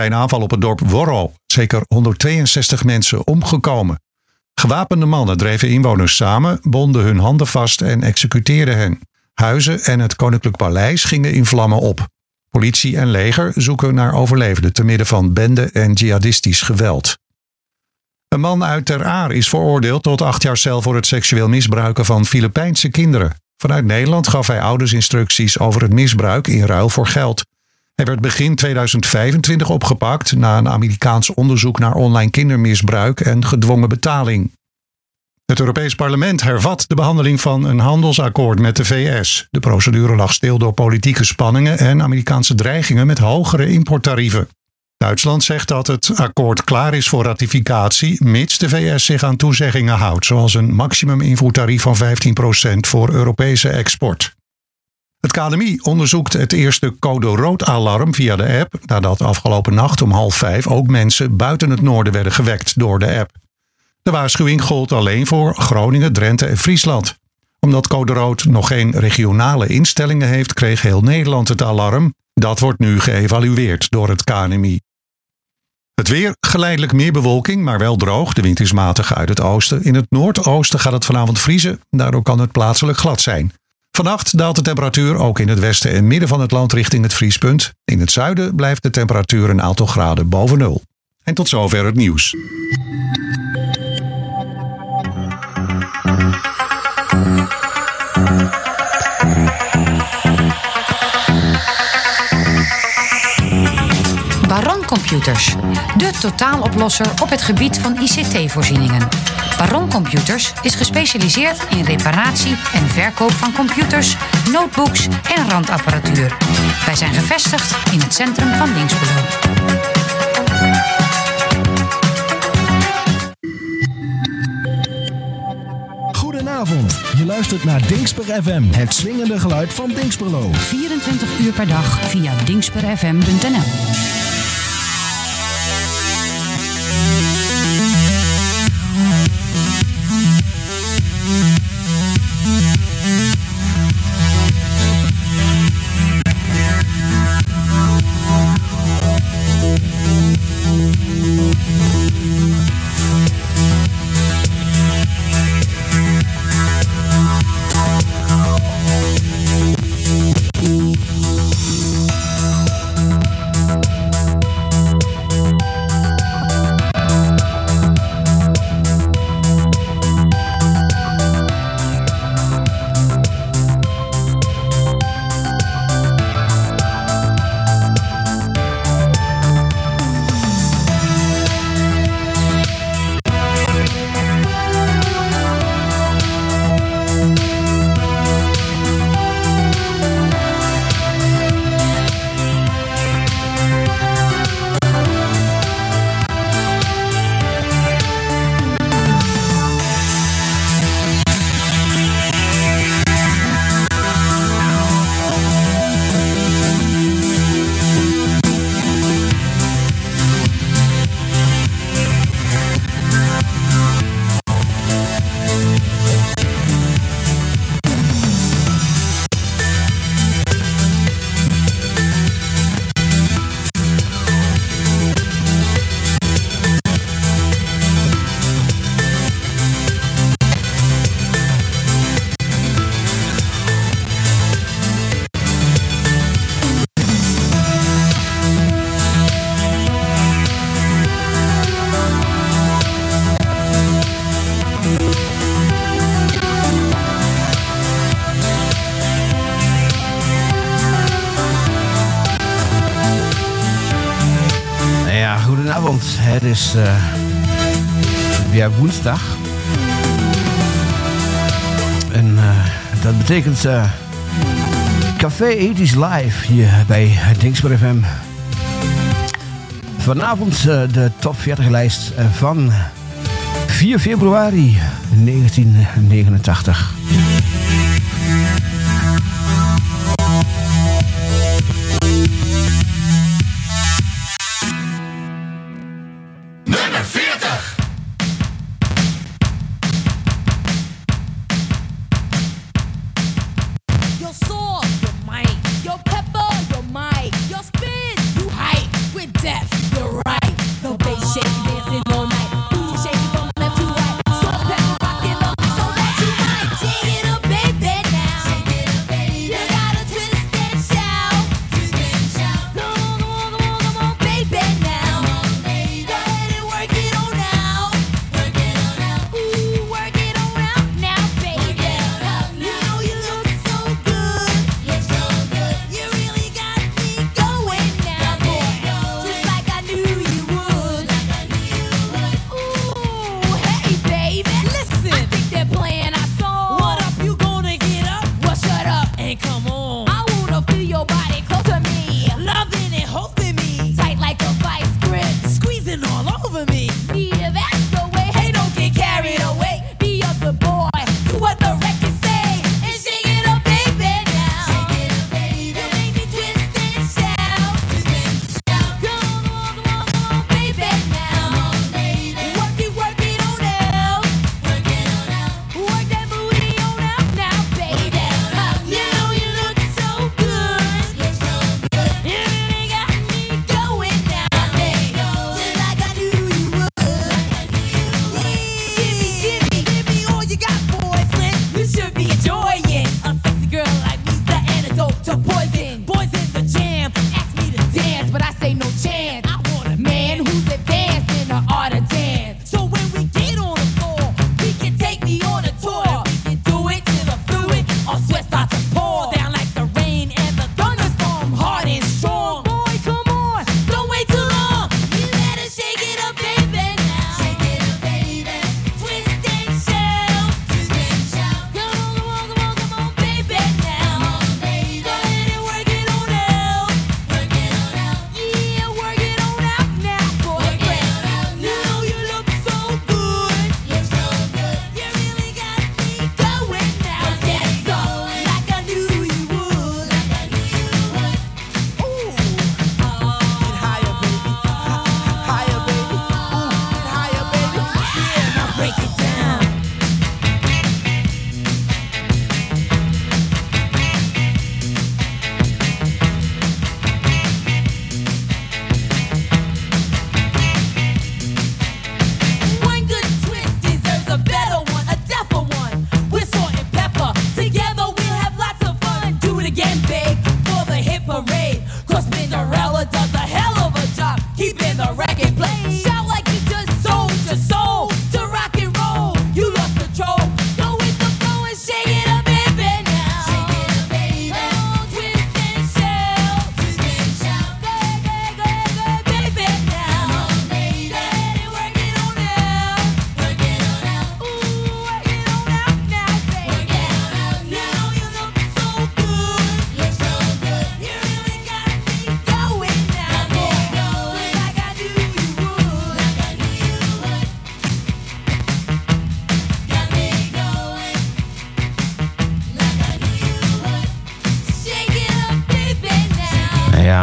Bij een aanval op het dorp Worro zeker 162 mensen omgekomen. Gewapende mannen dreven inwoners samen, bonden hun handen vast en executeerden hen. Huizen en het Koninklijk Paleis gingen in vlammen op. Politie en leger zoeken naar overlevenden te midden van bende- en jihadistisch geweld. Een man uit Ter Aar is veroordeeld tot 8 jaar cel voor het seksueel misbruiken van Filipijnse kinderen. Vanuit Nederland gaf hij ouders instructies over het misbruik in ruil voor geld. Hij werd begin 2025 opgepakt na een Amerikaans onderzoek naar online kindermisbruik en gedwongen betaling. Het Europees Parlement hervat de behandeling van een handelsakkoord met de VS. De procedure lag stil door politieke spanningen en Amerikaanse dreigingen met hogere importtarieven. Duitsland zegt dat het akkoord klaar is voor ratificatie, mits de VS zich aan toezeggingen houdt, zoals een maximum invoertarief van 15% voor Europese export. Het KNMI onderzoekt het eerste code rood-alarm via de app, nadat afgelopen nacht om 4:30 ook mensen buiten het noorden werden gewekt door de app. De waarschuwing gold alleen voor Groningen, Drenthe en Friesland. Omdat code rood nog geen regionale instellingen heeft, kreeg heel Nederland het alarm. Dat wordt nu geëvalueerd door het KNMI. Het weer, geleidelijk meer bewolking, maar wel droog. De wind is matig uit het oosten. In het noordoosten gaat het vanavond vriezen. Daardoor kan het plaatselijk glad zijn. Vannacht daalt de temperatuur ook in het westen en midden van het land richting het vriespunt. In het zuiden blijft de temperatuur een aantal graden boven nul. En tot zover het nieuws. Baron Computers, de totaaloplosser op het gebied van ICT-voorzieningen. Baron Computers is gespecialiseerd in reparatie en verkoop van computers, notebooks en randapparatuur. Wij zijn gevestigd in het centrum van Dinxperlo. Goedenavond, je luistert naar Dinxper FM, het swingende geluid van Dinxperlo. 24 uur per dag via dinxperfm.nl. Goedenavond, het is weer woensdag. En dat betekent Café Ethisch Live hier bij Dinxper FM. Vanavond de top 40 lijst van 4 februari 1989. Nummer 40. Your sword, your might, your pepper, your might, your spin, you hype with death.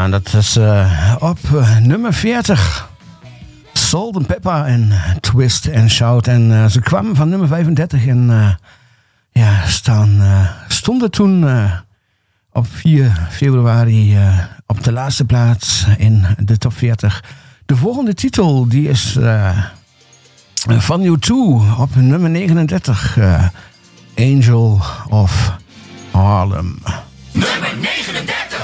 Ja, dat is op nummer 40. Salt and Pepper en Twist and Shout. En ze kwamen van nummer 35 en stonden toen op 4 februari op de laatste plaats in de top 40. De volgende titel die is van U2 op nummer 39. Angel of Harlem. Nummer 39.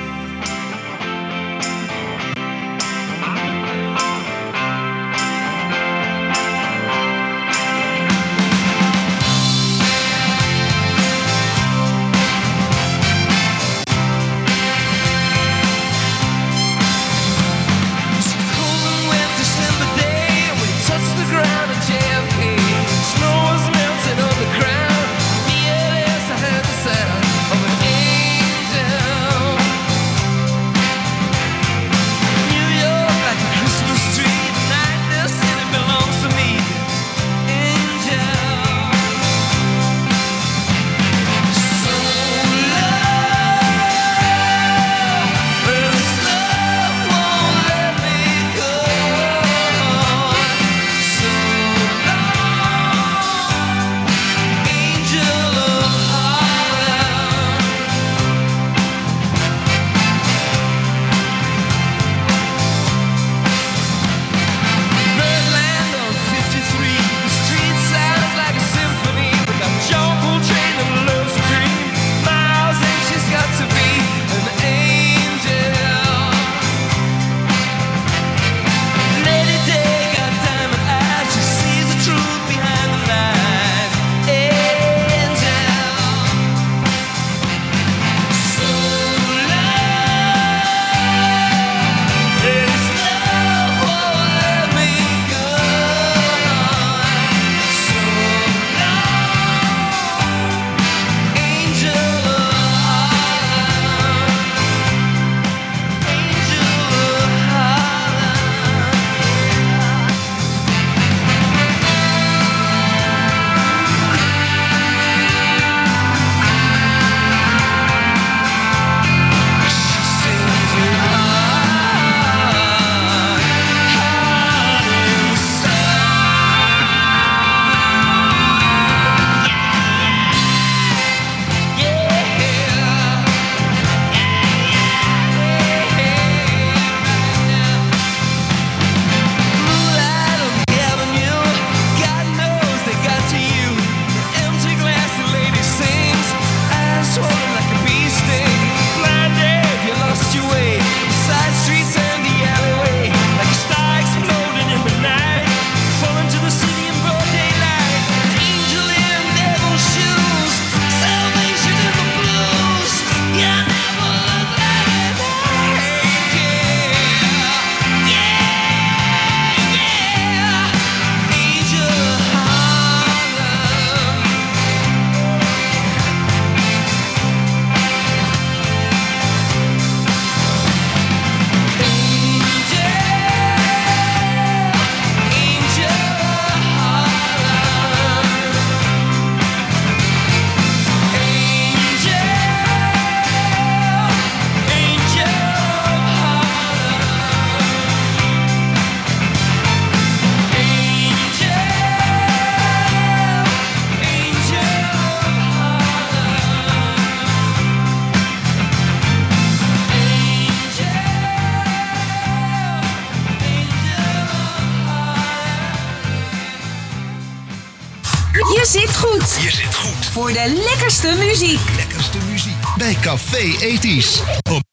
Je zit goed. Je zit goed. Voor de lekkerste muziek. Lekkerste muziek. Bij Café Ethisch. Op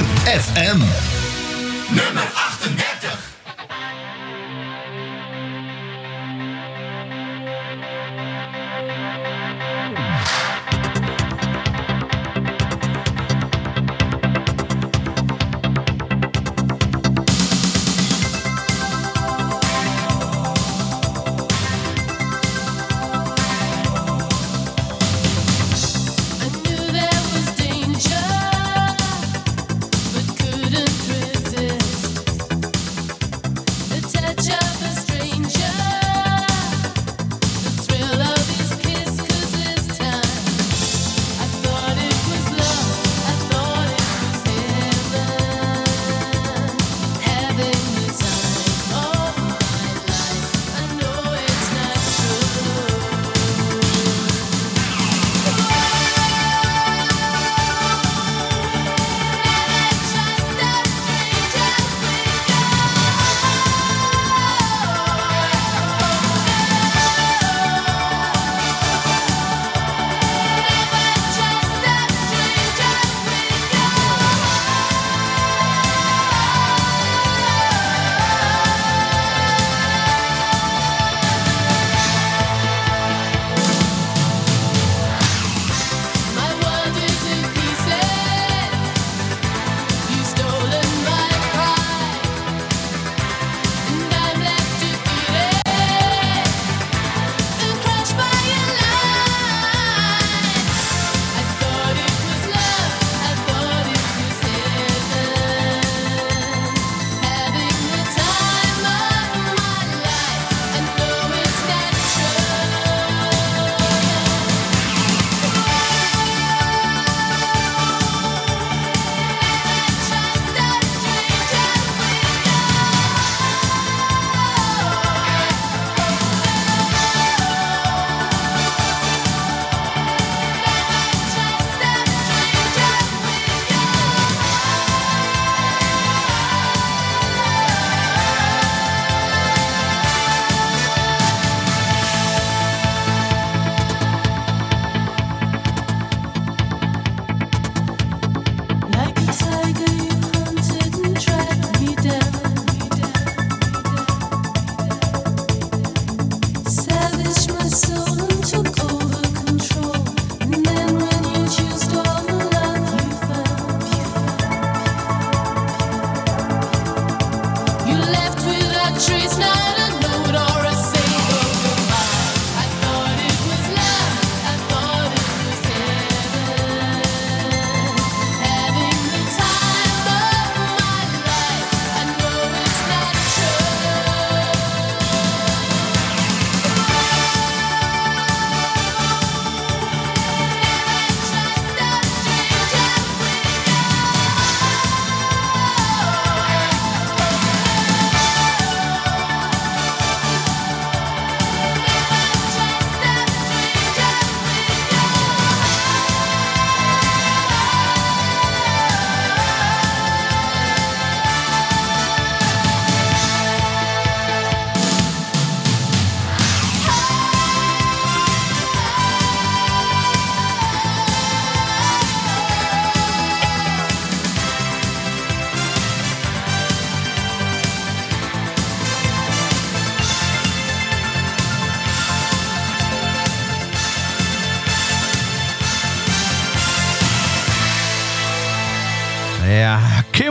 FM. Nummer 38.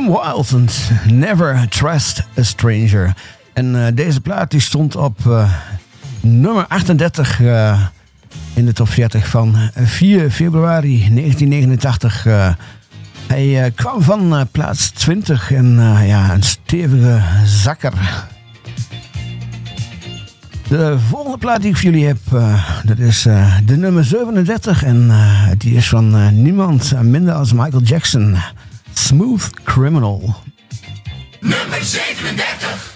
Kim Wilde en Never Trust a Stranger. En deze plaat die stond op nummer 38 in de top 40 van 4 februari 1989. Hij kwam van plaats 20 en een stevige zakker. De volgende plaat die ik voor jullie heb, dat is de nummer 37 en die is van niemand minder als Michael Jackson. Smooth Criminal. Nummer 37.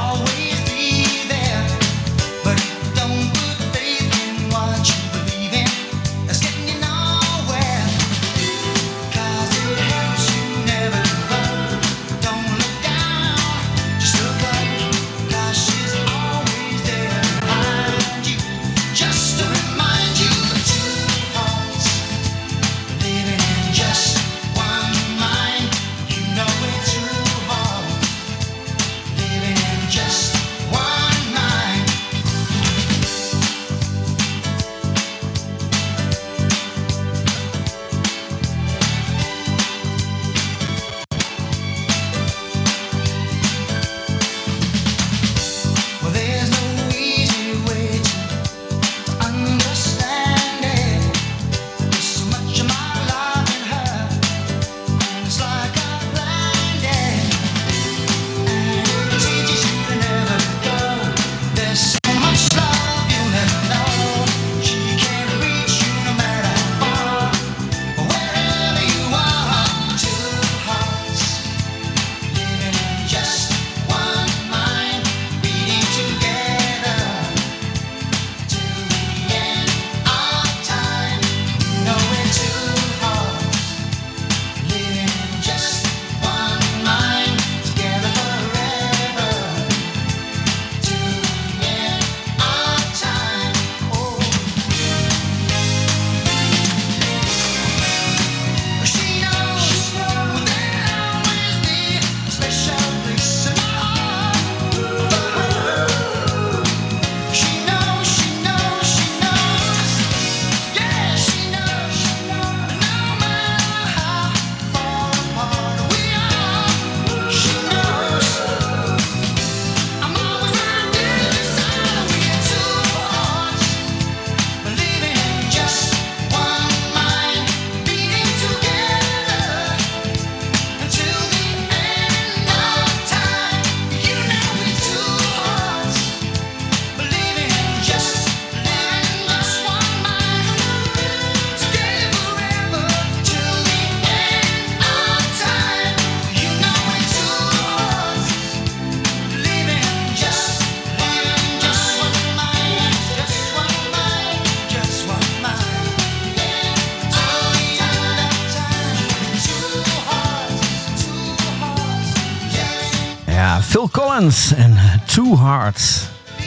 Phil Collins en Two Hearts.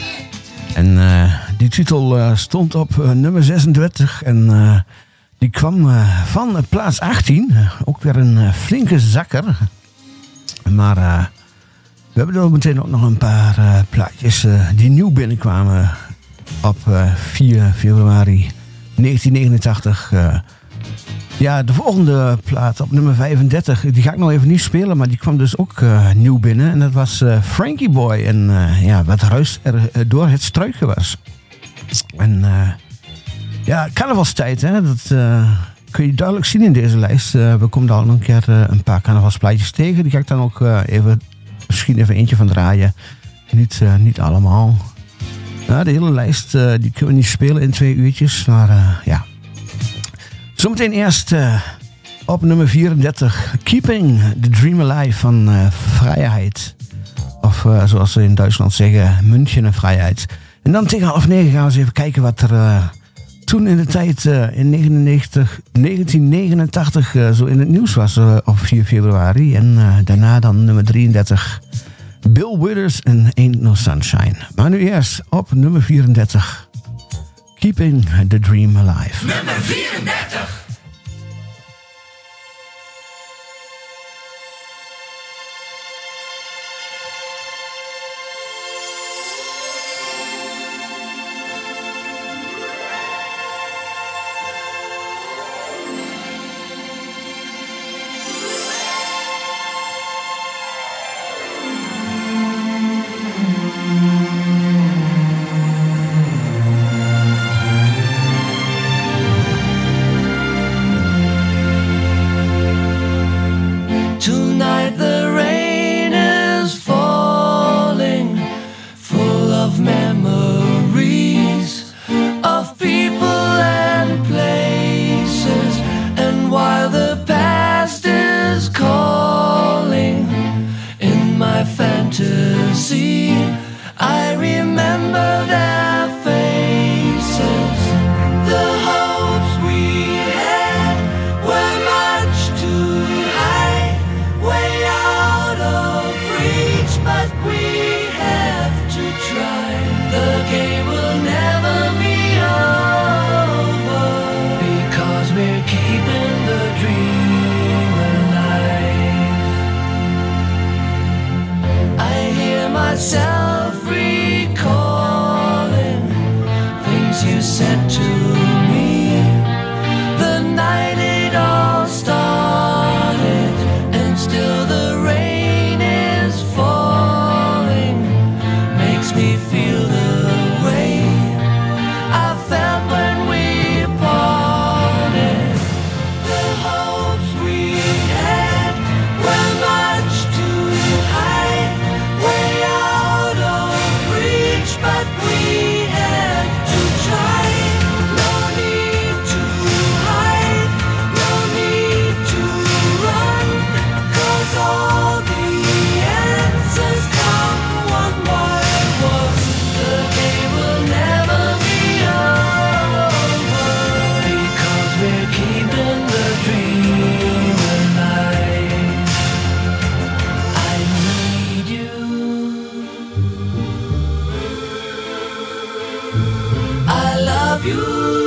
En die titel stond op nummer 36 en die kwam van plaats 18. Ook weer een flinke zakker. Maar we hebben er meteen ook nog een paar plaatjes die nieuw binnenkwamen op 4 februari 1989. Ja, de volgende plaat op nummer 35, die ga ik nog even niet spelen, maar die kwam dus ook nieuw binnen. En dat was Frankie Boy en wat ruis er door het struikgewas. En ja, carnavalstijd, hè, dat kun je duidelijk zien in deze lijst. We komen daar al een keer een paar carnavalsplaatjes tegen. Die ga ik dan ook misschien even eentje van draaien. Niet allemaal. Ja, de hele lijst die kunnen we niet spelen in 2 uurtjes, maar ja. Zometeen eerst op nummer 34, Keeping the Dream Alive van Vrijheid. Of zoals ze in Duitsland zeggen, München en Vrijheid. En dan tegen 8:30 gaan we eens even kijken wat er toen in de tijd in 1989 zo in het nieuws was op 4 februari. En daarna dan nummer 33, Bill Withers en Ain't No Sunshine. Maar nu eerst op nummer 34, Keeping the Dream Alive. Nummer 34. myself recalling things you said to me the night it all started, and still the rain is falling, makes me feel the way I felt when we parted. The hopes we had were much too high, way out of reach, but we have to try. No need to hide, no need to run, 'cause all the answers come one by one. The game will never be over, because we're keeping the dream alive. I need you, I love you.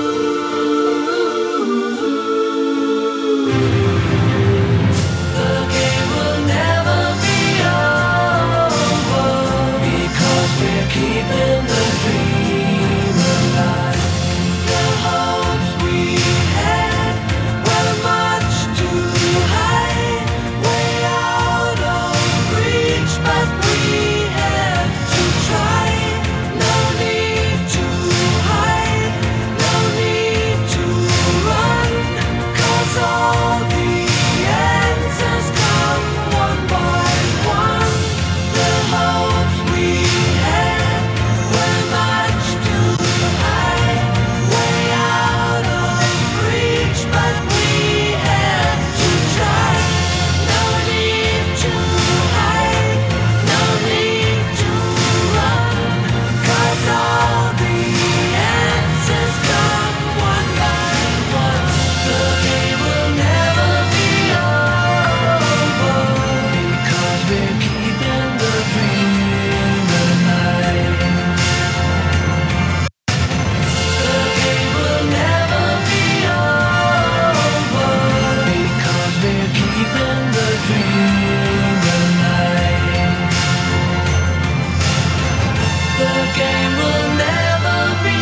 The game will never be over, because we're keeping the dream alive. The hopes we had were much too high, way out of reach, but we have to try. No need to hide, no need to run, 'cause all the answers come one by one. The hopes we had were much too high, way out of reach, but we have to try. No need to hide, no need to run, 'cause all the answers come one by one. The game will never be over, because we're keeping the dream alive. The game will never be over, because we're keeping the dream alive. The game will never be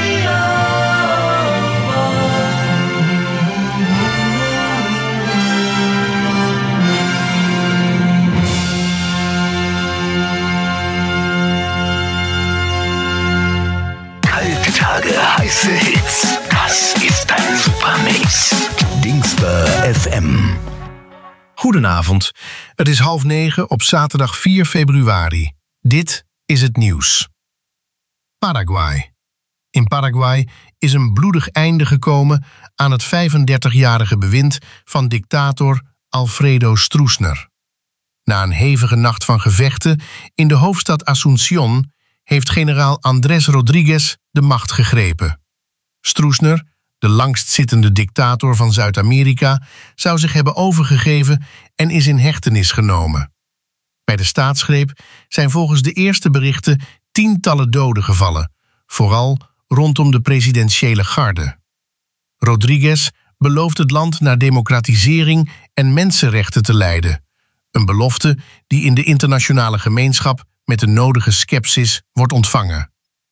Kalte Tage, heiße Hits. Das ist ein Supermix. Dingsper FM. Goedenavond. Het is 8:30 op zaterdag 4 februari. Dit is het nieuws. Paraguay. In Paraguay is een bloedig einde gekomen aan het 35-jarige bewind van dictator Alfredo Stroessner. Na een hevige nacht van gevechten in de hoofdstad Asunción heeft generaal Andrés Rodríguez de macht gegrepen. Stroessner, de langstzittende dictator van Zuid-Amerika, zou zich hebben overgegeven en is in hechtenis genomen. Bij de staatsgreep zijn volgens de eerste berichten tientallen doden gevallen, vooral rondom de presidentiële garde. Rodríguez belooft het land naar democratisering en mensenrechten te leiden, een belofte die in de internationale gemeenschap met de nodige skepsis wordt ontvangen.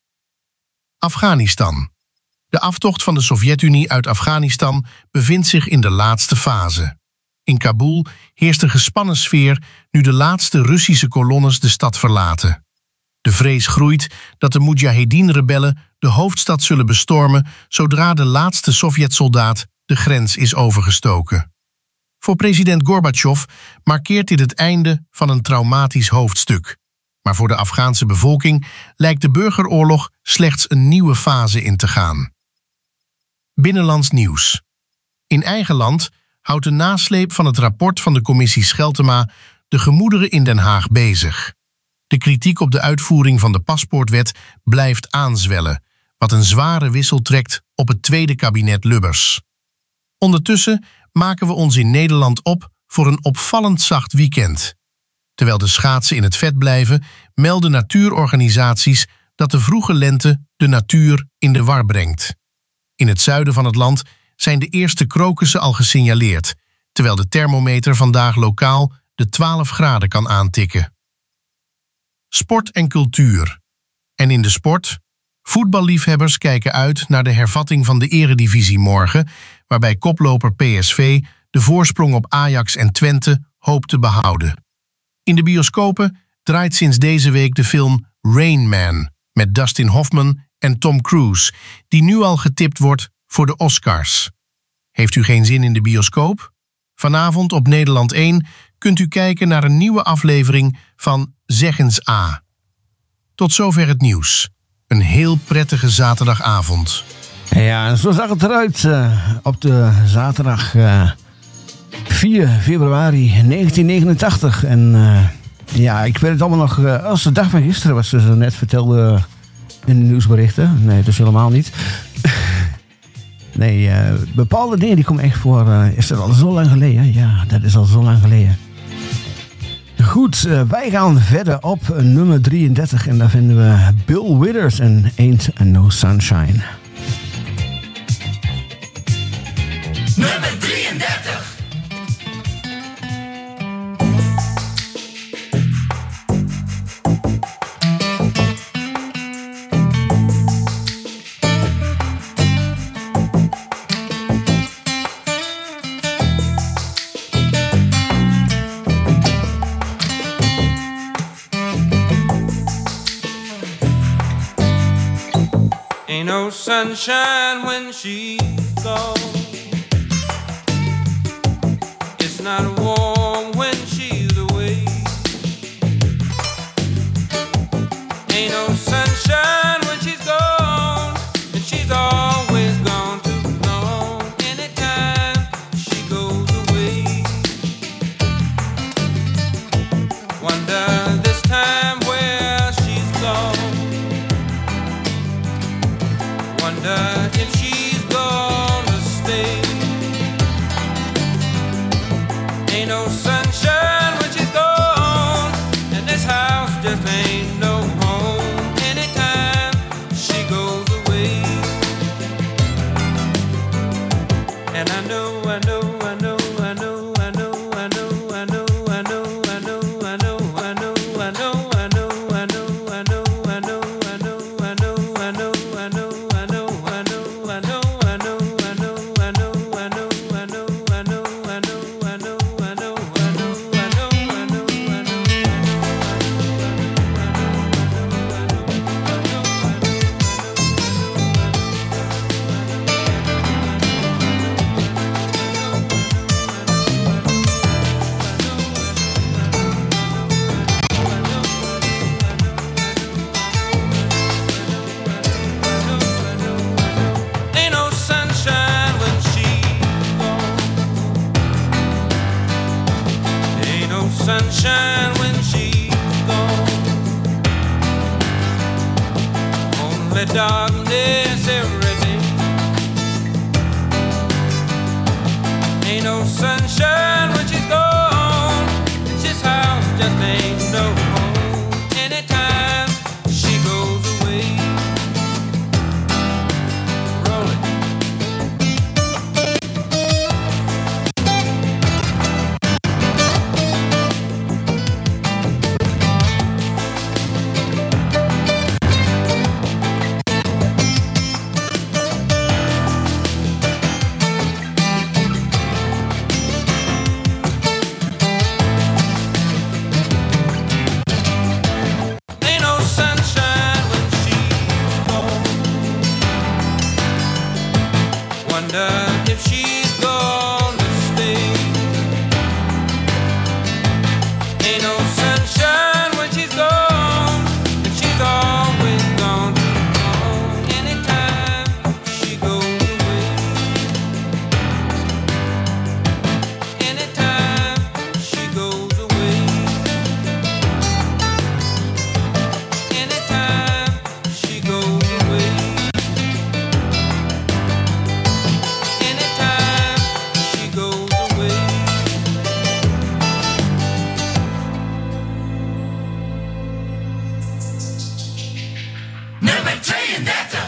Afghanistan. De aftocht van de Sovjet-Unie uit Afghanistan bevindt zich in de laatste fase. In Kabul heerst een gespannen sfeer nu de laatste Russische kolonnes de stad verlaten. De vrees groeit dat de Mujahedin-rebellen de hoofdstad zullen bestormen zodra de laatste Sovjet-soldaat de grens is overgestoken. Voor president Gorbachev markeert dit het einde van een traumatisch hoofdstuk. Maar voor de Afghaanse bevolking lijkt de burgeroorlog slechts een nieuwe fase in te gaan. Binnenlands nieuws. In eigen land houdt de nasleep van het rapport van de commissie Scheltema de gemoederen in Den Haag bezig. De kritiek op de uitvoering van de paspoortwet blijft aanzwellen, wat een zware wissel trekt op het tweede kabinet Lubbers. Ondertussen maken we ons in Nederland op voor een opvallend zacht weekend. Terwijl de schaatsen in het vet blijven, melden natuurorganisaties dat de vroege lente de natuur in de war brengt. In het zuiden van het land zijn de eerste krokussen al gesignaleerd, terwijl de thermometer vandaag lokaal de 12 graden kan aantikken. sport en cultuur. En in de sport? Voetballiefhebbers kijken uit naar de hervatting van de eredivisie morgen, waarbij koploper PSV de voorsprong op Ajax en Twente hoopt te behouden. In de bioscopen draait sinds deze week de film Rain Man met Dustin Hoffman en Tom Cruise, die nu al getipt wordt voor de Oscars. Heeft u geen zin in de bioscoop? Vanavond op Nederland 1 kunt u kijken naar een nieuwe aflevering van Zeg eens A. Tot zover het nieuws. Een heel prettige zaterdagavond. Ja, en zo zag het eruit op de zaterdag 4 februari 1989. En ja, ik weet het allemaal nog als de dag van gisteren, wat ze zo net vertelde in de nieuwsberichten. Nee, dus helemaal niet. Nee, bepaalde dingen die komen echt voor. Is dat al zo lang geleden? Ja, dat is al zo lang geleden. Goed, wij gaan verder op nummer 33 en daar vinden we Bill Withers en Ain't No Sunshine. Nummer 33. Ain't no sunshine when she's gone. It's not warm when she's away. Ain't no sunshine when she's gone, and she's always gone too long. Anytime she goes away, wonder this time where she's gone. Wonder if she's gonna stay. Ain't no sunshine when she's gone, and this house just ain't no home. Anytime she goes away, and I know sunshine when she's gone. Only darkness every day. Ain't no sunshine when she's gone. This house just ain't no home. Anytime she goes away. Roll it. If she's gonna stay. Ain't no sunshine when she's gone, and she's always gone too long. Anytime she goes away, anytime she goes away, anytime she goes away. Nummer 32.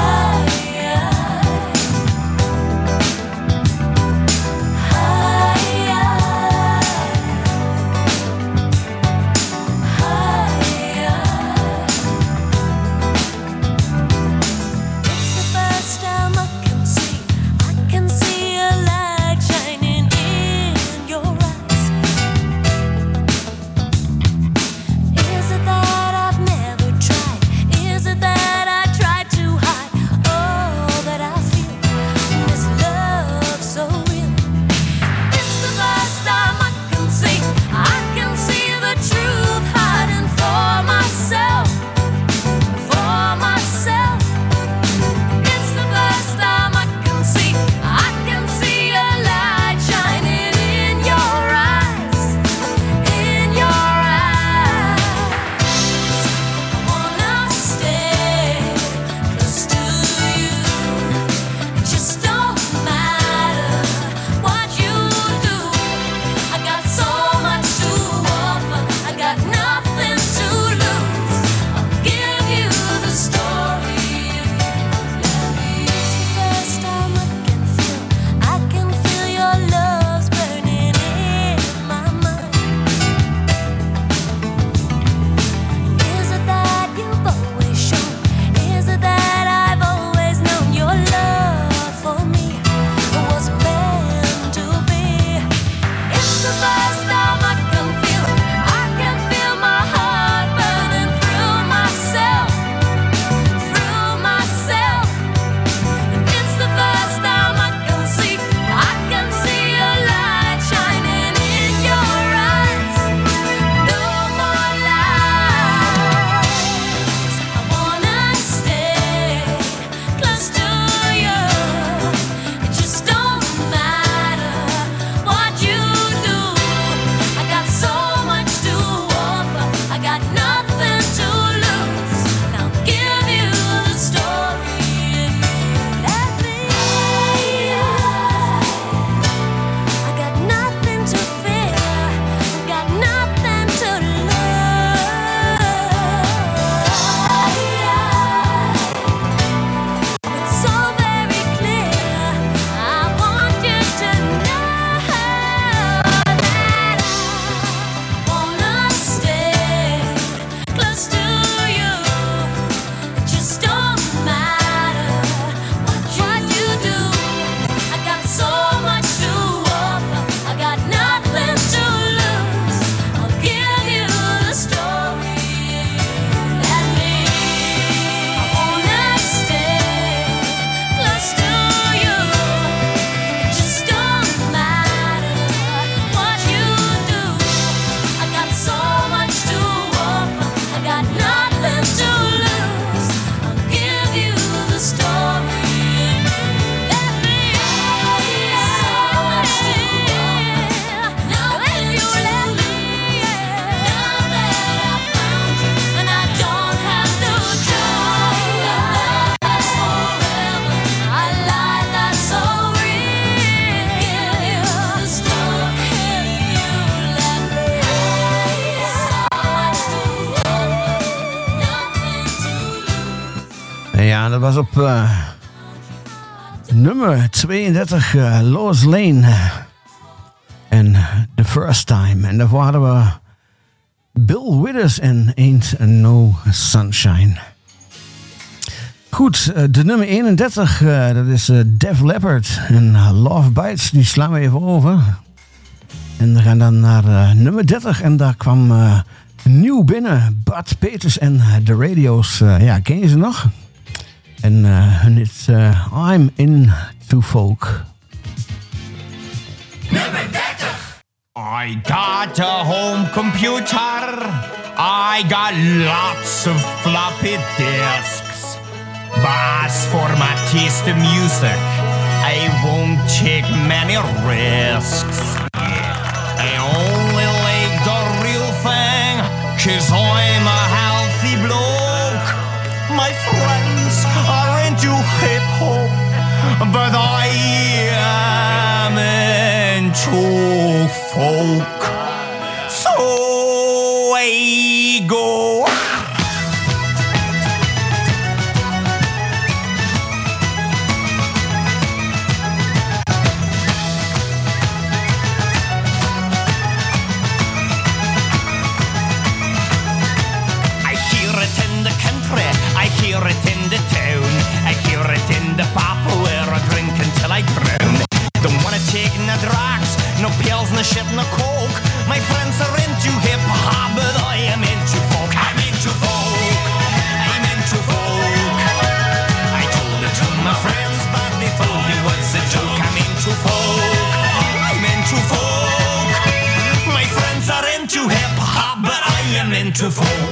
High Ja, dat was op nummer 32, Lois Lane. En The First Time. En daarvoor hadden we Bill Withers en Ain't No Sunshine. Goed, de nummer 31, dat is Def Leppard en Love Bites. Die slaan we even over. En we gaan dan naar nummer 30 en daar kwam nieuw binnen. Bud Peters en The Radios. Ja, ken je ze nog? En hun hit I'm Into Folk. Nummer 30. I got a home computer. I got lots of floppy disks. But for my taste of music, I won't take many risks. I only like the real thing, 'cause I'm a healthy bloke. My friends are into hip-hop, but I am into folk. So I go. I hear it in the town, I hear it in the pub where I drink until I drown. Don't wanna take no drugs, no pills, no shit, no coke. My friends are into hip-hop, but I am into folk. I'm into folk, I'm into folk. I told it to my friends, but they thought it was a joke. I'm into folk, I'm into folk. My friends are into hip-hop, but I am into folk.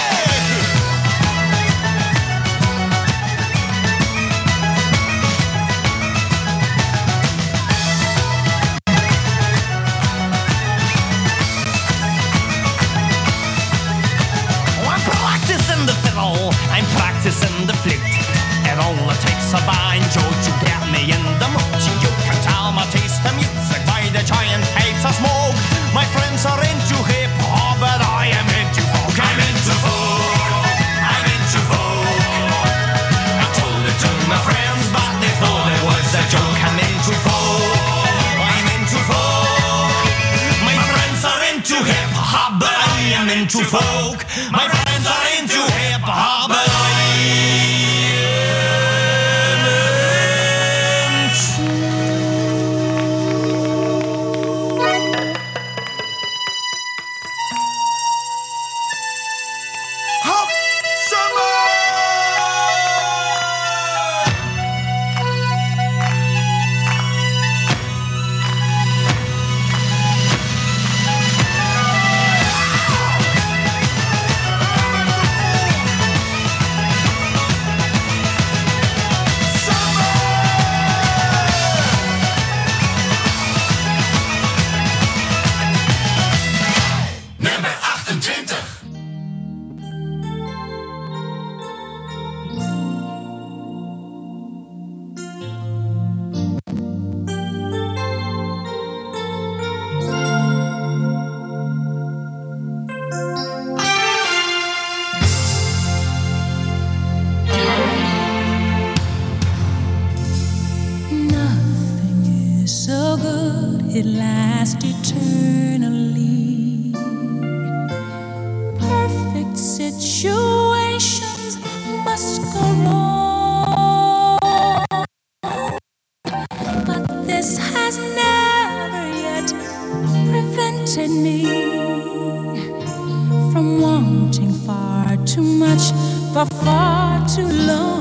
I'm practicing the flute. It only takes a banjo to get me in the mood. You can tell my taste of music by the giant hates of smoke. My friends are into hip-hop, but I am into folk. I'm into folk, I'm into folk. I told it to my friends, but they thought it was a joke. I'm into folk, I'm into folk. My friends are into hip-hop, but I am into folk. My friends are into hip-hop, but I am Hop Summer! Nummer 28. Nothing is so good, it lasts eternally. Perfect situations must go wrong, but this has never yet prevented me from wanting far too much for far too long.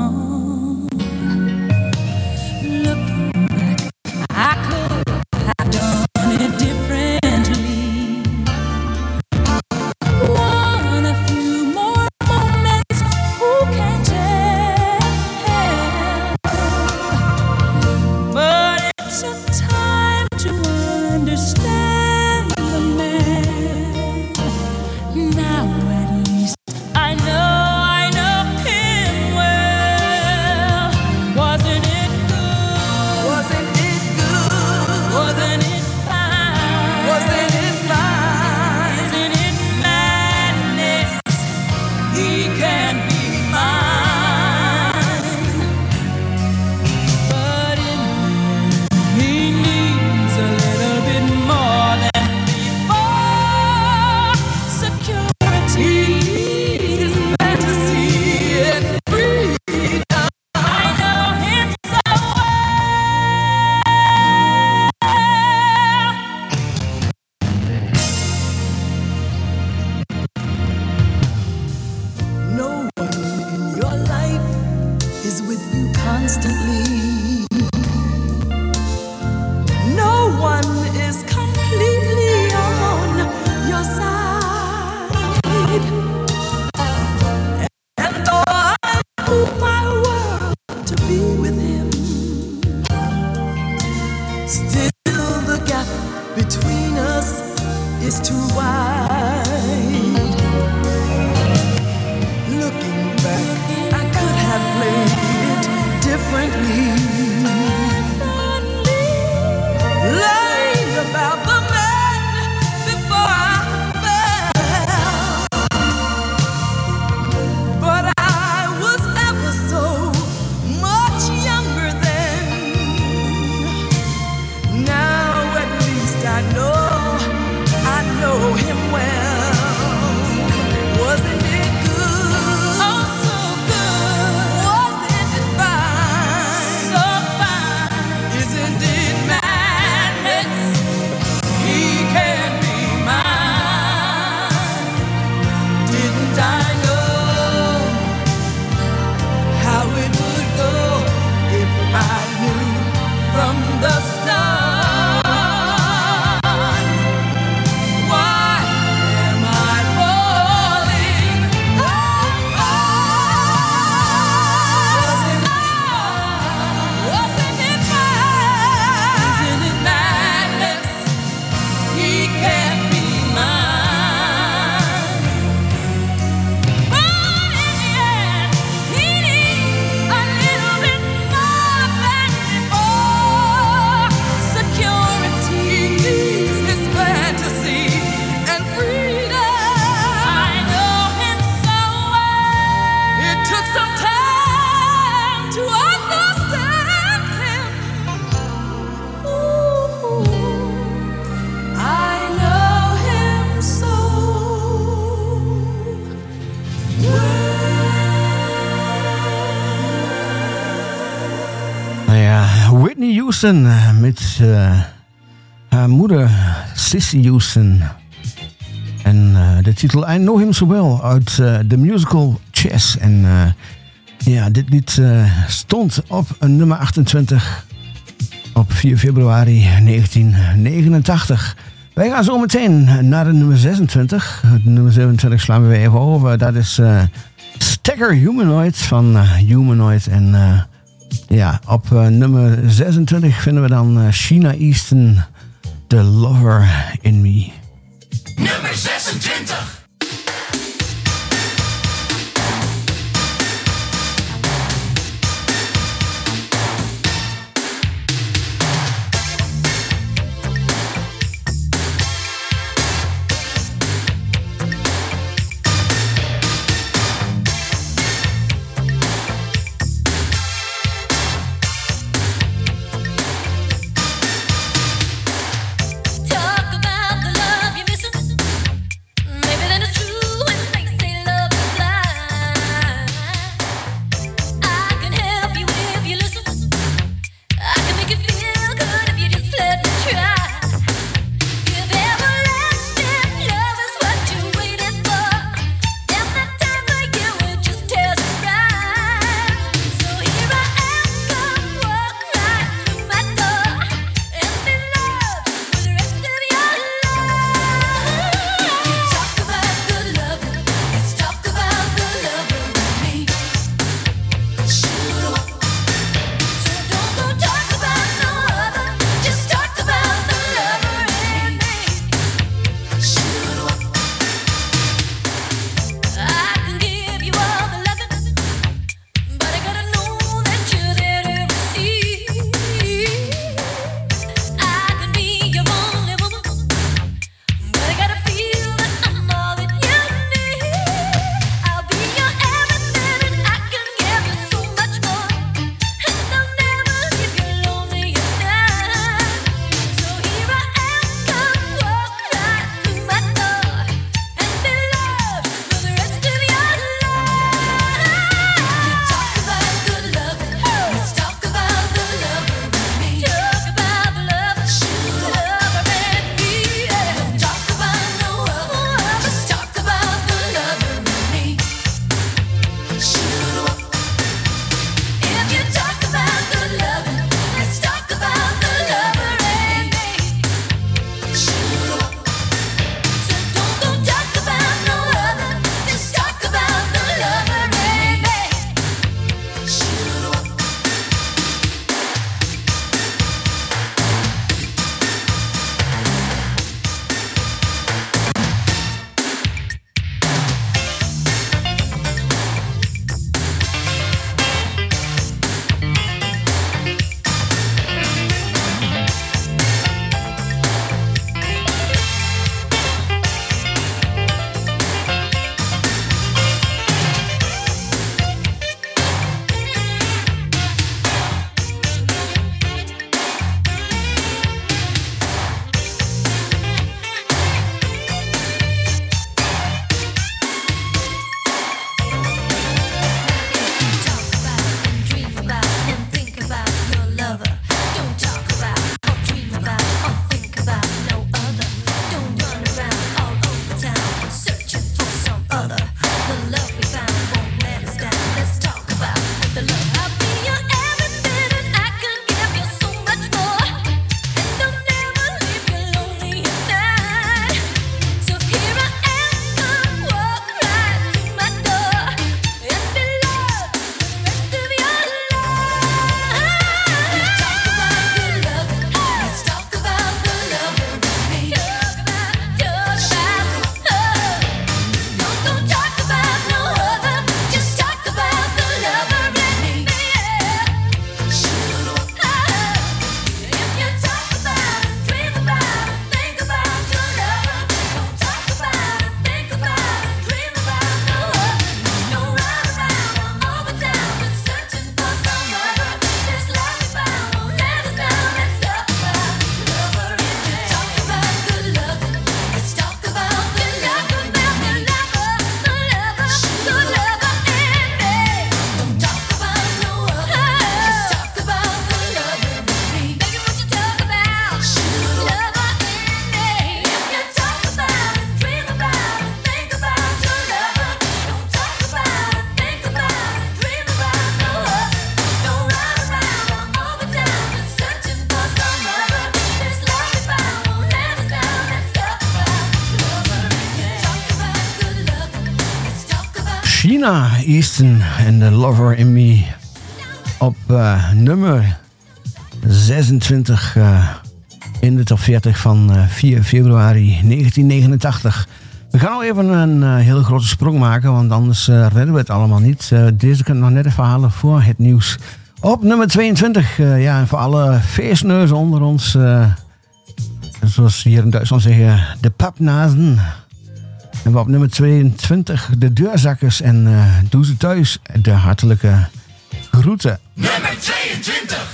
Looking back, I could have done it differently. Want a few more moments, who can tell? But it took time to understand the man. Now at least I know him well. is too wide. Looking back, I could have played it differently. Learned about the man before I fell, but I was ever so much younger then. Now at least I know him well. Wasn't it good? Oh, so good. Wasn't it fine? So fine. Isn't it madness? He can't be mine. Didn't I know how it would go if I knew from the start? Whitney Houston met haar moeder Cissy Houston. En de titel I Know Him So Well uit de musical Chess. En ja, dit lied stond op nummer 28 op 4 februari 1989. Wij gaan zo meteen naar de nummer 26. De nummer 27 slaan we weer even over. Dat is Stagger Humanoid van Humanoid. En ja, op nummer 26 vinden we dan Sheena Easton, The Lover in Me. Nummer 26. Talk about the love. Sheena Easton en The Lover in Me op nummer 26 in de top 40 van 4 februari 1989. We gaan al even een hele grote sprong maken, want anders redden we het allemaal niet. Deze kunnen nog net even halen voor het nieuws. Op nummer 22, ja, voor alle feestneuzen onder ons, zoals ze hier in Duitsland zeggen, de papnazen. En we op nummer 22 de deurzakkers en doe ze thuis de hartelijke groeten. Nummer 22.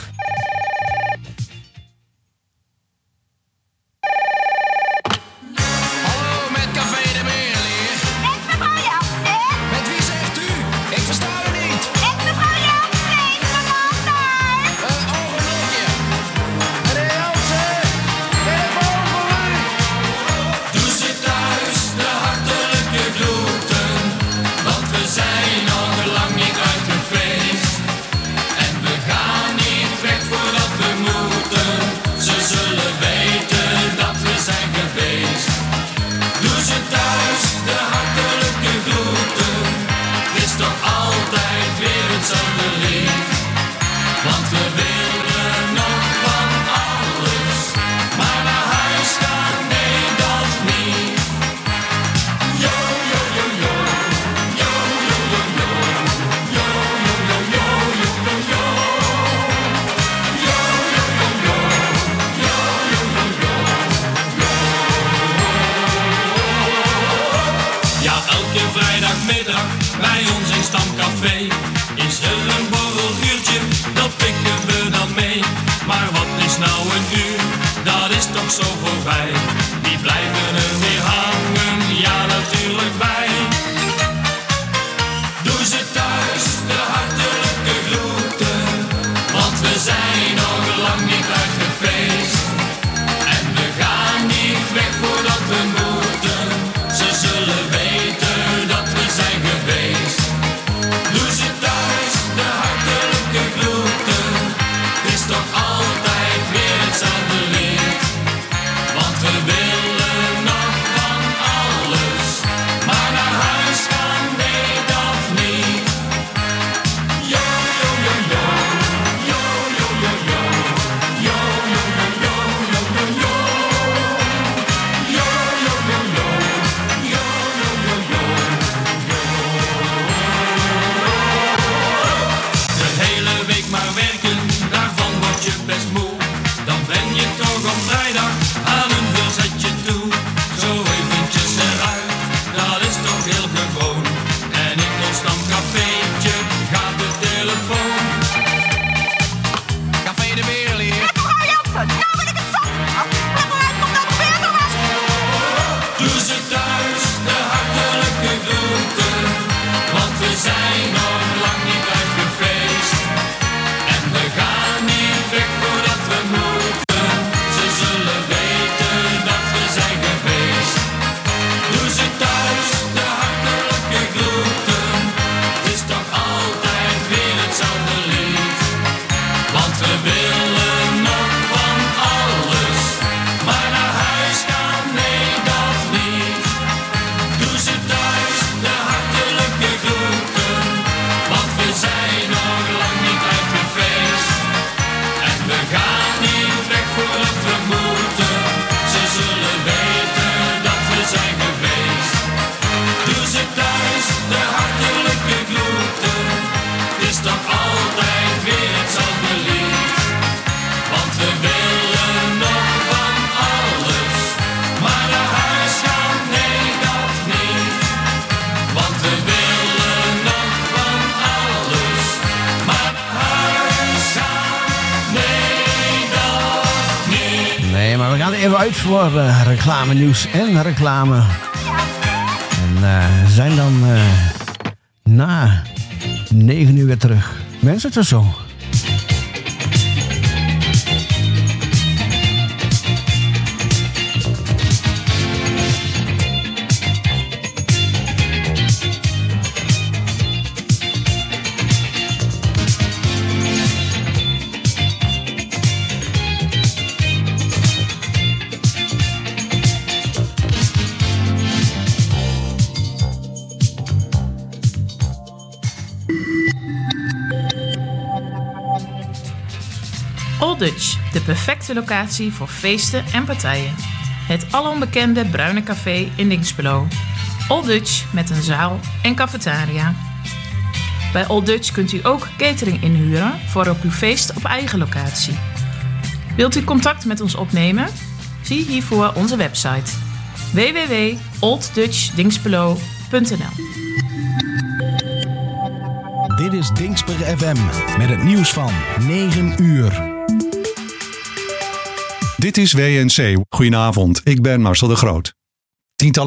Hallo, met Café de Meerlicht. Met mevrouw Jansen. Met wie zegt u? Ik versta u niet. Met mevrouw Jansen, is mevrouw thuis? Ogenblikje. Meneer Jansen, telefoon voor u. Doe ze thuis de hartelijke groeten, want we zijn nog lang niet uit het feest. En we gaan niet weg voordat we moeten, ze zullen weten dat we zijn geweest. Doe ze thuis de hartelijke groeten, het is toch altijd weer hetzelfde lied. Want we willen nog van alles, maar naar huis gaan, nee dat niet. Yo, yo, yo, yo, yo, yo, yo, yo, yo, yo, yo, yo, yo, yo, yo. Yo, yo, yo, yo, yo, yo, yo, yo, yo. Ja, elke vrijdagmiddag bij ons in Stamcafé is er een borreluurtje, dat pikken we dan mee. Maar wat is nou een uur, dat is toch zo voorbij. Die blijven er weer hangen, ja natuurlijk bij. Doe ze thuis de hartelijke groeten, want we zijn nog lang niet uit het feest. En we gaan niet weg voordat we moeten, ze zullen weten dat we zijn geweest. Doe ze thuis de hartelijke groeten, het is toch altijd weer hetzelfde lied. Want we willen nog van alles, maar naar huis gaan, nee dat niet. Yo, yo, yo, yo, yo, yo, yo, yo, yo, yo, yo, yo, yo, yo. Yo, yo, yo, yo, yo, yo, yo, yo. De hele week maar werken, daarvan word je best moe. Dan ben je toch op vrijdag aan een verzetje toe. Zo eventjes eruit, dat is toch heel gewoon. En in ons Stamcafeetje gaat de telefoon. Café de Meerlicht. Met mevrouw Jansen, nou ben ik het zat. Leg maar uit, kom dan weer naar huis. Doe ze thuis de hartelijke groeten, want we zijn nog lang niet uit het feest. En we gaan niet weg voordat we moeten, ze zullen weten dat we zijn geweest. Doe ze thuis de hartelijke groeten, het is toch altijd weer hetzelfde lied. Want we willen nog van alles, maar naar huis gaan, nee dat niet. Doe ze thuis de hartelijke groeten, want we zijn nog lang niet uit het feest. En we gaan niet weg voordat we moeten, ze zullen weten dat we zijn geweest. Doe ze thuis de hartelijke groeten, het is toch altijd weer hetzelfde lied. Want we willen nog van alles, maar naar huis gaan, nee dat niet. Want we willen nog van alles, maar naar huis gaan, nee dat niet. Nee, maar we gaan er even uit voor reclame, nieuws en reclame. En zijn dan na 9 uur weer terug. Mensen, tot zo. Old Dutch, de perfecte locatie voor feesten en partijen. Het alombekende Bruine Café in Dinxperlo. Old Dutch met een zaal en cafetaria. Bij Old Dutch kunt u ook catering inhuren voor op uw feest op eigen locatie. Wilt u contact met ons opnemen? Zie hiervoor onze website www.olddutchdinxperlo.nl. Dit is Dinxper FM met het nieuws van 9 uur. Dit is WNC. Goedenavond, ik ben Marcel de Groot. Tientallen